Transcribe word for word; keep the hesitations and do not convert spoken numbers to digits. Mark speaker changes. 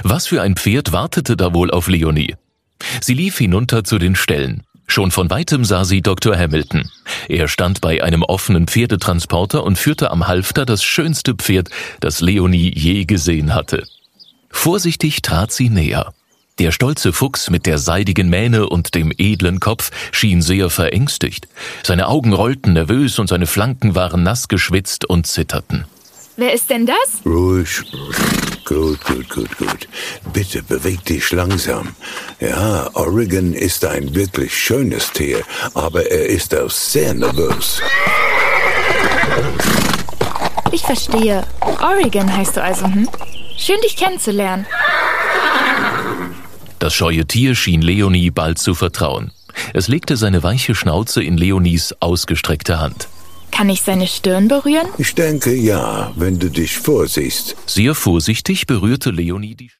Speaker 1: Was für ein Pferd wartete da wohl auf Leonie? Sie lief hinunter zu den Ställen. Schon von weitem sah sie Doktor Hamilton. Er stand bei einem offenen Pferdetransporter und führte am Halfter das schönste Pferd, das Leonie je gesehen hatte. Vorsichtig trat sie näher. Der stolze Fuchs mit der seidigen Mähne und dem edlen Kopf schien sehr verängstigt. Seine Augen rollten nervös und seine Flanken waren nass geschwitzt und zitterten.
Speaker 2: Wer ist denn das?
Speaker 3: Ruhig. Gut, gut, gut, gut. Bitte beweg dich langsam. Ja, Oregon ist ein wirklich schönes Tier, aber er ist auch sehr nervös.
Speaker 2: Ich verstehe. Oregon heißt du also, hm? Schön, dich kennenzulernen.
Speaker 1: Das scheue Tier schien Leonie bald zu vertrauen. Es legte seine weiche Schnauze in Leonies ausgestreckte Hand.
Speaker 2: Kann ich seine Stirn berühren?
Speaker 3: Ich denke ja, wenn du dich vorsiehst.
Speaker 1: Sehr vorsichtig berührte Leonie die